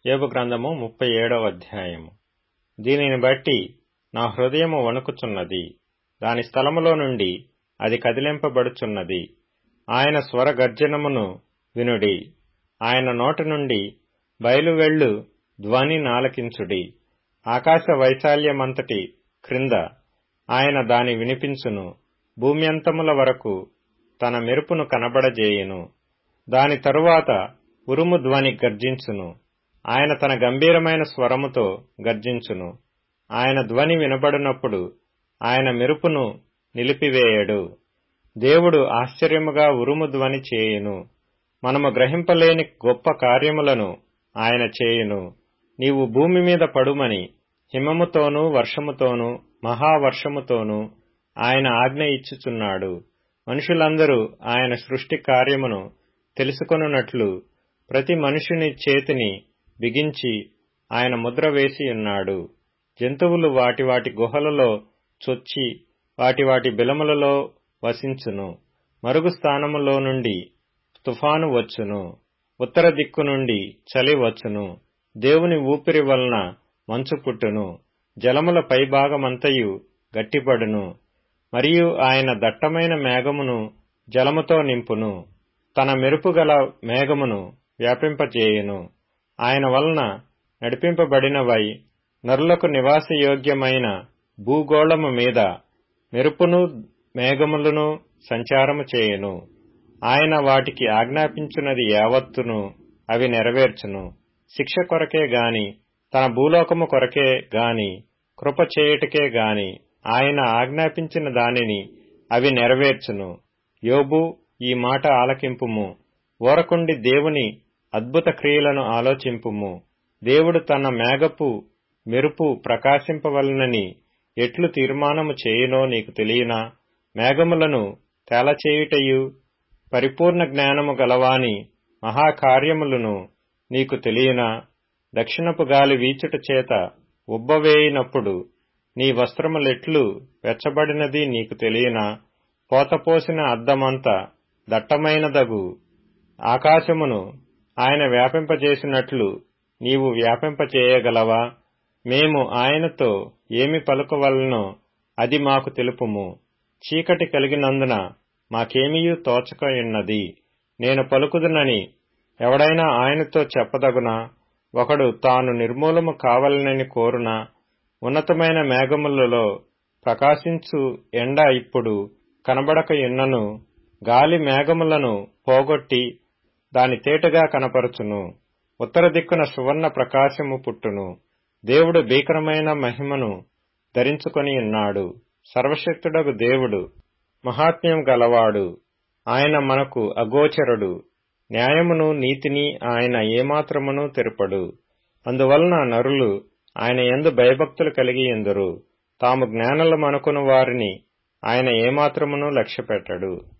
యోబు గ్రంథము 37వ అధ్యాయము. దీనిని బట్టి నా హృదయము వణుకుచున్నది, దాని స్థలములో నుండి అది కదిలింపబడుచున్నది. ఆయన స్వర గర్జనమును వినుడి, ఆయన నోట నుండి బయలువెళ్ళు ధ్వని నాలకించుడి. ఆకాశ వైశాల్యమంతటి క్రింద ఆయన దాని వినిపించును, భూమ్యంతముల వరకు తన మెరుపును కనబడజేయును. దాని తరువాత ఉరుము ధ్వని గర్జించును, ఆయన తన గంభీరమైన స్వరముతో గర్జించును. ఆయన ధ్వని వినబడినప్పుడు ఆయన మెరుపును నిలిపివేయడు. దేవుడు ఆశ్చర్యముగా ఉరుము ధ్వని చేయును, మనము గ్రహింపలేని గొప్ప కార్యములను ఆయన చేయును. నీవు భూమి మీద పడుమని హిమముతోనూ వర్షముతోనూ మహావర్షముతోనూ ఆయన ఆజ్ఞ ఇచ్చుచున్నాడు. మనుషులందరూ ఆయన సృష్టి కార్యమును తెలుసుకొనున్నట్లు ప్రతి మనుషుని చేతిని బిగించి ఆయన ముద్ర వేసియున్నాడు. జంతువులు వాటి వాటి గుహలలో చొచ్చి వాటి వాటి బిలములలో వసించును. మరుగు స్థానములో నుండి తుఫాను వచ్చును, ఉత్తర దిక్కు నుండి చలి వచ్చును. దేవుని ఊపిరి వలన మంచు పుట్టును, జలముల పైభాగమంతయు గట్టిపడును. మరియు ఆయన దట్టమైన మేఘమును జలముతో నింపును, తన మెరుపుగల మేఘమును వ్యాపింపజేయును. ఆయన వలన నడిపింపబడినవై నరులకు నివాసయోగ్యమైన భూగోళము మీద మెరుపును మేఘములను సంచారము చేయును. ఆయన వాటికి ఆజ్ఞాపించున్నది యావత్తును అవి నెరవేర్చును. శిక్ష కొరకే గాని తన భూలోకము కొరకే గాని కృప చేయుటకే గాని ఆయన ఆజ్ఞాపించిన దానిని అవి నెరవేర్చును. యోబు, ఈ మాట ఆలకింపుము, ఊరకుండి దేవుని అద్భుత క్రియలను ఆలోచింపుము. దేవుడు తన మేఘపు మెరుపు ప్రకాశింపవలనని ఎట్లు తీర్మానము చేయునో నీకు తెలియనా? మేఘములను తేలచేయుటయు పరిపూర్ణ జ్ఞానము గలవాని మహాకార్యములను నీకు తెలియనా? దక్షిణపు గాలి వీచుట చేత ఉబ్బవేయినప్పుడు నీ వస్త్రములెట్లు వెచ్చబడినది నీకు తెలియనా? పోతపోసిన అద్దమంత దట్టమైనదగు ఆకాశమును ఆయన వ్యాపింపజేసినట్లు నీవు వ్యాపింపచేయగలవా? మేము ఆయనతో ఏమి పలుకవలనో అది మాకు తెలుపుము. చీకటి కలిగినందున మాకేమీయూ తోచకయున్నది. నేను పలుకుదునని ఎవడైనా ఆయనతో చెప్పదగునా? ఒకడు తాను నిర్మూలము కావాలనని కోరునా? ఉన్నతమైన మేఘములలో ప్రకాశించు ఎండ ఇప్పుడు కనబడకయున్నను గాలి మేఘములను పోగొట్టి దాని తేటగా కనపరచును. ఉత్తర దిక్కున సువర్ణ ప్రకాశము పుట్టును. దేవుడు భీకరమైన మహిమను ధరించుకొని ఉన్నాడు. సర్వశక్తుడగు దేవుడు మహాత్మ్యం గలవాడు. ఆయన మనకు అగోచరుడు. న్యాయమును నీతిని ఆయన ఏమాత్రమును తెరుపడు. అందువలన నరులు ఆయన యందు భయభక్తులు కలిగియుందురు. తాము జ్ఞానులమనుకొను వారిని ఆయన ఏమాత్రమును లక్ష్యపెట్టడు.